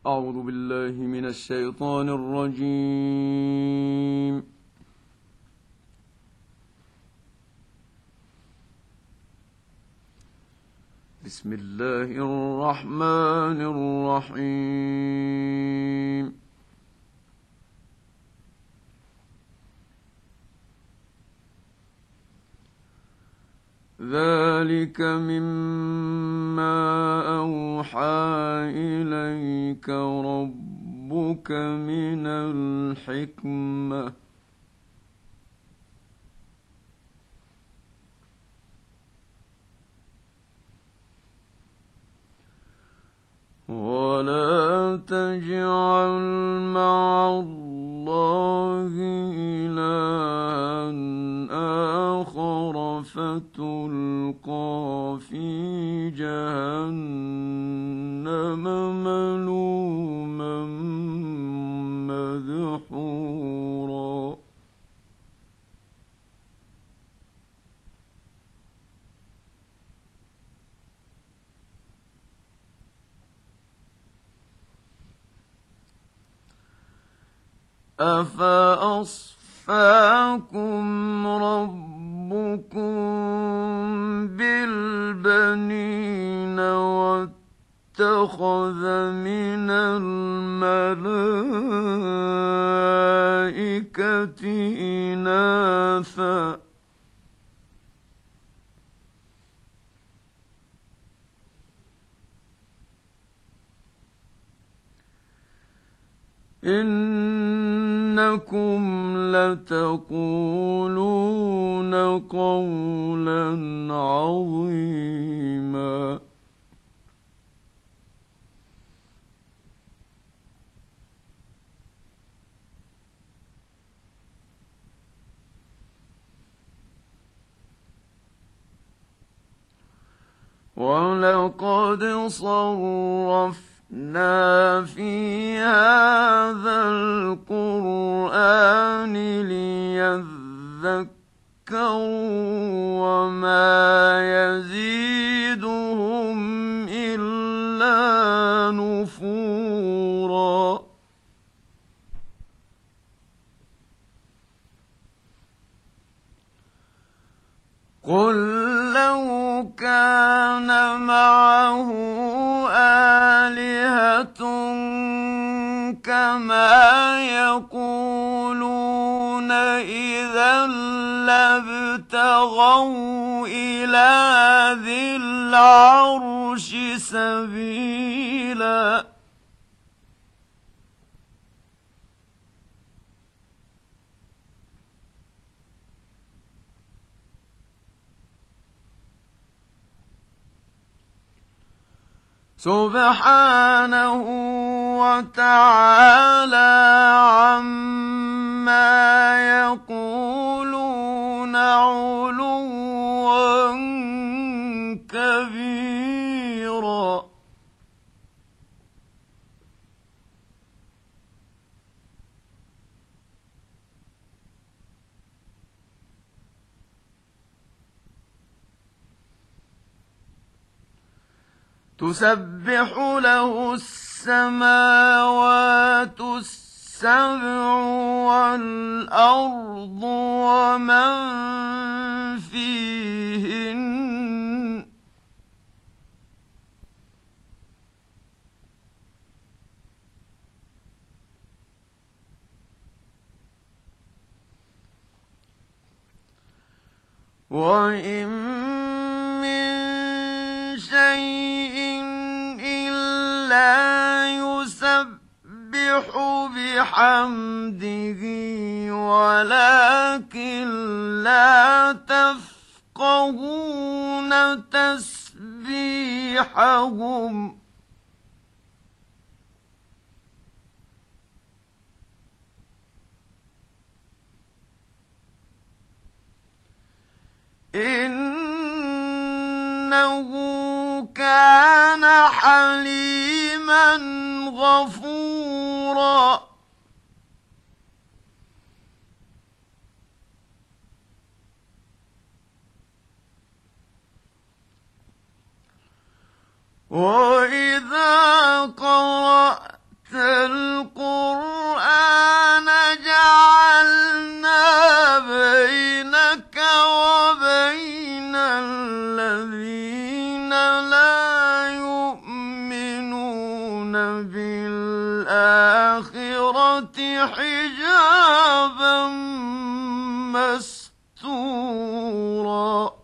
أعوذ بالله من الشيطان الرجيم. بسم الله الرحمن الرحيم. ذلك مما أوحى إليك ربك من الحكمة ولا تجعل مع الله إلها آخر فتلقى في جهنم ملوما مدحورا. أفأصفاكم ربكم بالبنين واتخذ من الملائكة إناثا إنكم لتقولون قولا عظيما. ولقد صرفنا في هذا القرآن ليذكروا وما يزيدهم إلا نفورا. قل لو كان معه آلهة كما يقولون إذا لابتغوا إلى ذي العرش سبيلا. سبحانه وتعالى عما يقولون علوا كبيرا. تسبح له السماوات السبع والأرض ومن فيهن وإن من شيء إلا يسبح بحمده ولكن لا تفقهون تسبيحهم إنه كان حليما غفورا. وإذا قرأت بِالْآخِرَةِ حِجَابًا مَّسْتُورًا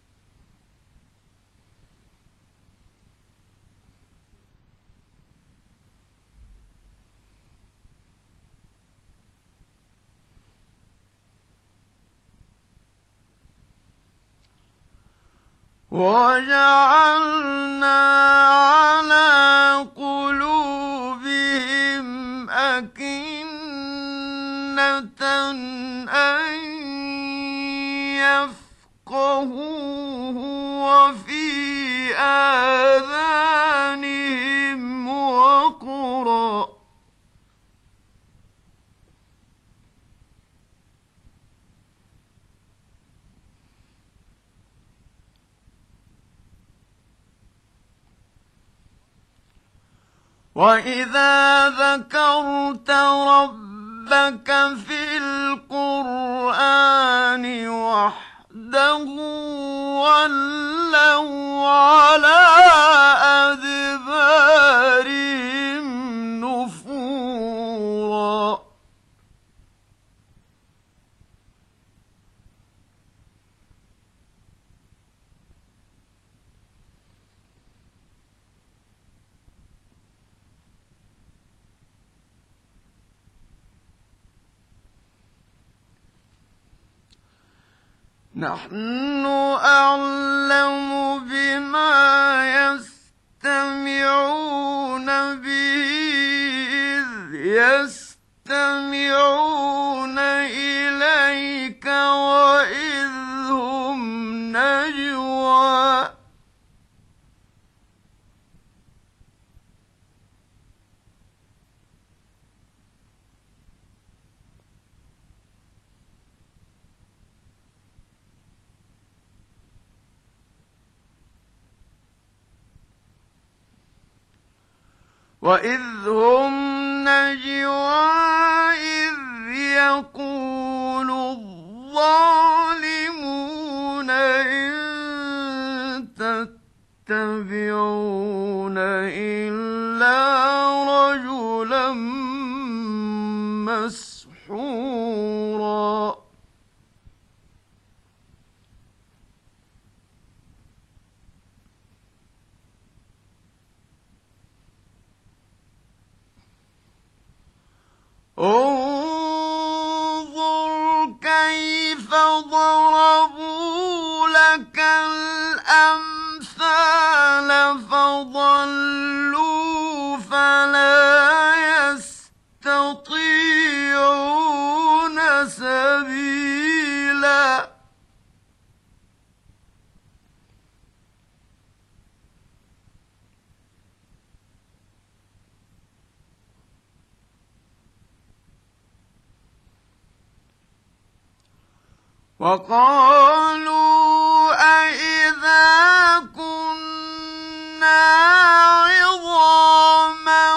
وَجَعَلْنَا عَلَىٰ قُلُوبِهِمْ أَكِنَّةً أَن يَفْقَهُوهُ وَفِي آذَانِهِمْ وَقْرًا ۚ وَإِذَا ذَكَرْتَ رَبَّكَ فِي الْقُرْآنِ وَحْدَهُ وَلَّوْا عَلَىٰ أَدْبَارِهِمْ نُفُورًا نَحْنُ أَعْلَمُ بِمَا يَسْتَمِعُونَ بِهِ إِذْ يَسْتَمِعُونَ إِلَيْكَ وَإِذْ هُمْ نَجْوَىٰ إِذْ يَقُولُ الظَّالِمُونَ إِن تَتَّبِعُونَ إِلَّا رَجُلًا مَّسْحُورًا انظُرْ كَيْفَ ضَرَبُوا لَكَ الْأَمْثَالَ فَضَلُّوا فَلَا يَسْتَطِيعُونَ سَبِيلًا وَقَالُوا أَإِذَا كُنَّا عِظَامًا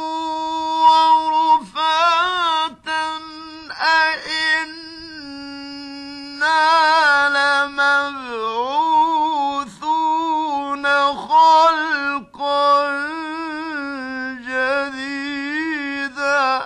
وَرُفَاتًا أَإِنَّا لَمَبْعُوثُونَ خَلْقًا جَدِيدًا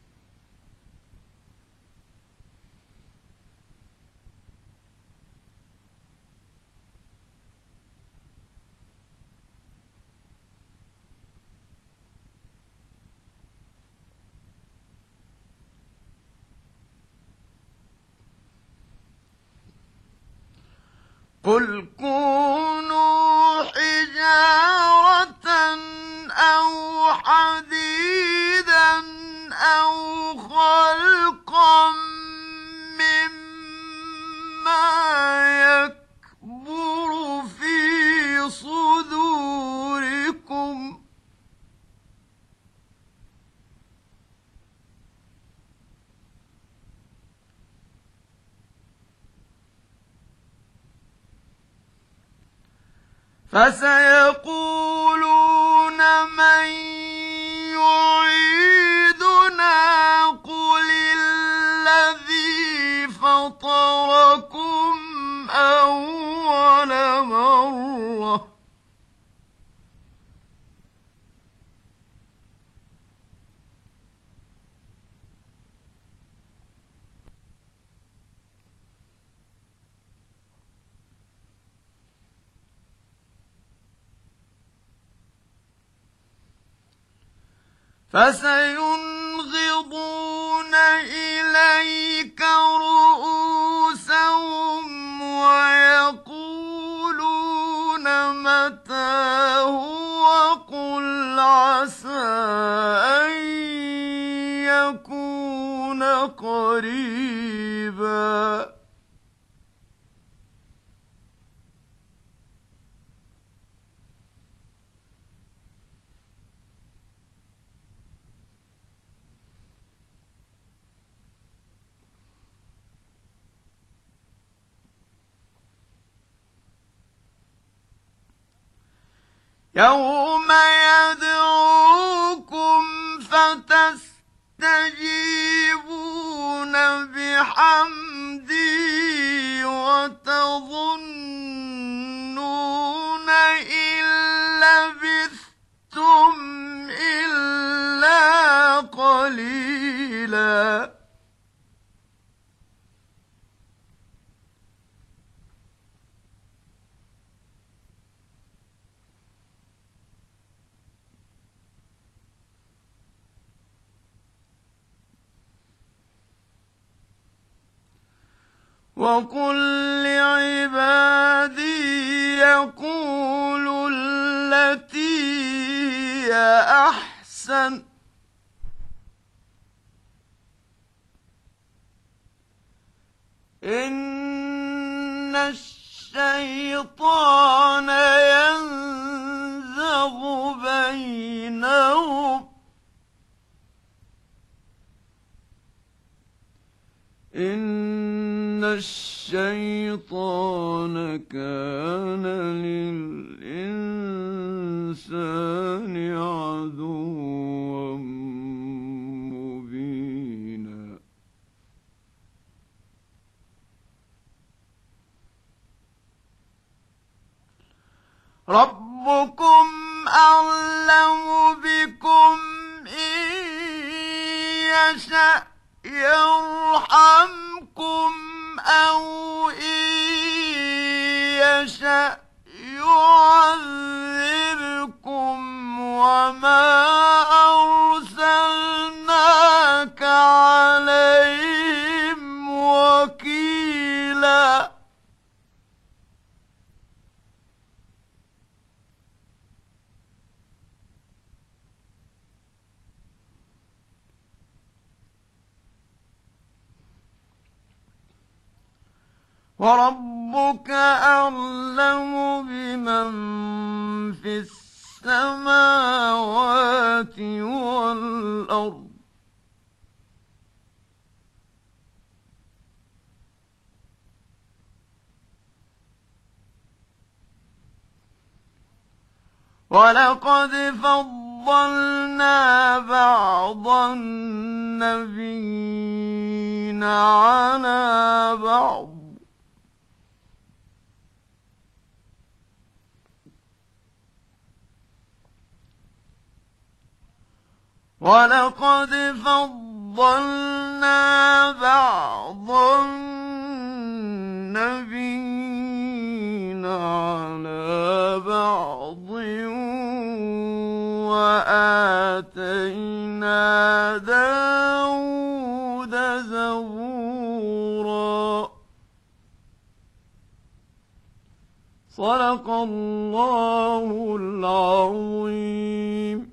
قُلْ كُونُوا حِجَارَةً أَوْ حَدِيدًا أَوْ خَلْقًا مِّمَّا يَكْبُرُ فِي صُدُورِكُمْ ۖ فَسَيَقُولُونَ مَن يُعِيدُنَا قُلِ الَّذِي فَطَرَكُمْ أَوَّلَ مَرَّةٍ فسينغضون إليك رؤوسهم ويقولون متى هو قل عسى أن يكون قريبا يوم يدعوكم فتستجيبون بحمدي وتظنون إن لبثتم إلا قليلا وقل لعبادي يقولوا التي هي أحسن إن الشيطان ينزغ بينهم إن الشيطان كان للإنسان عدوا مبينا ربكم أعلم بكم إن يشأ يرحمكم أو إن يشأ يعذبكم وما أرسلناك عليهم وكيلا وربك أعلم بمن في السماوات والأرض ولقد فضلنا بعض النبيين على بعض ولقد فضلنا بعض النبيين على بعض وآتينا داود زبورا صدق الله العظيم.